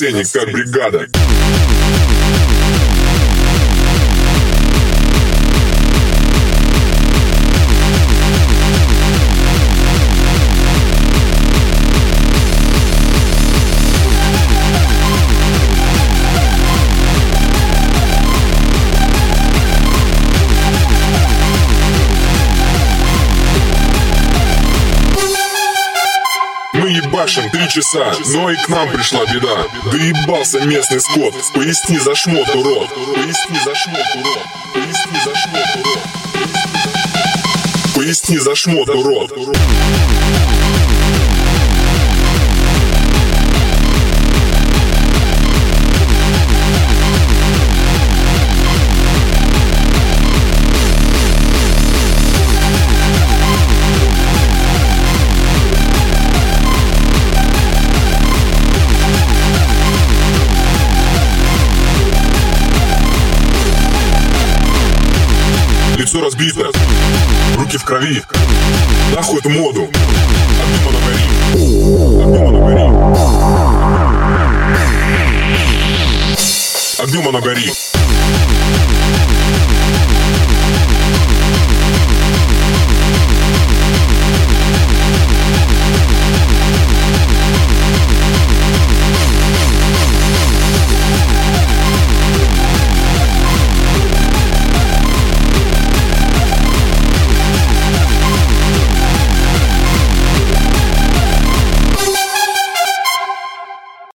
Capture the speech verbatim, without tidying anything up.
сцене, как бригада. Мы ебашим три часа, но и к нам пришла беда. Доебался местный скот, поясни за шмот, урод. Поясни за шмот, урод. Поясни за шмот, урод. Поясни за шмот, урод. Лицо разбито, руки в крови. Нахуй эту моду. Огнем на гори. Огнем на гори. Огнем на гори.